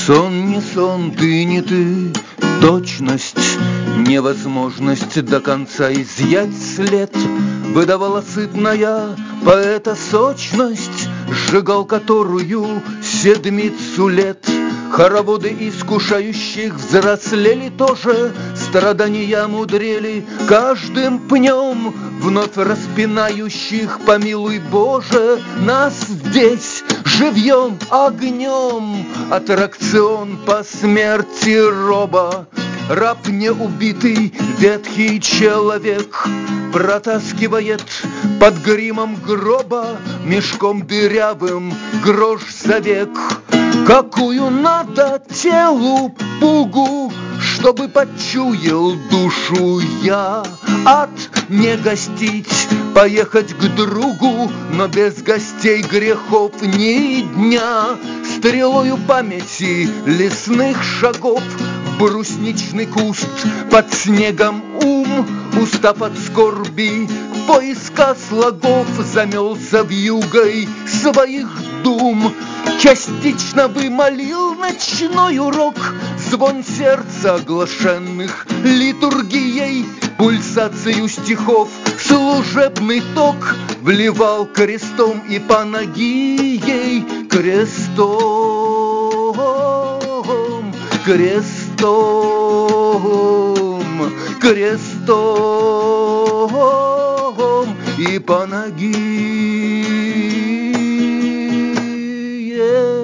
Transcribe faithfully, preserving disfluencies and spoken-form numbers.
Сон не сон, ты не ты, точность, невозможность до конца изъять след выдавала сытная поэта сочность, сжигал которую седмицу лет. Хороводы искушающих взрослели тоже, страдания мудрели каждым пнем, вновь распинающих, помилуй Боже, нас здесь живьем огнем. Аттракцион по смерти роба, раб неубитый, ветхий человек протаскивает под гримом гроба мешком дырявым грош за век. Какую надо телу пугу, чтобы почуял душу я? Ад не гостить, поехать к другу, но без гостей грехов ни дня. Стрелою памяти лесных шагов в брусничный куст под снегом ум, устав от скорби, поиска слогов, замелся вьюгой своих дум. Частично вымолил ночной урок, звон сердца оглашенных литургией, пульсацию стихов служебный ток вливал крестом и панагией. Крестом, крестом, крестом и панагией.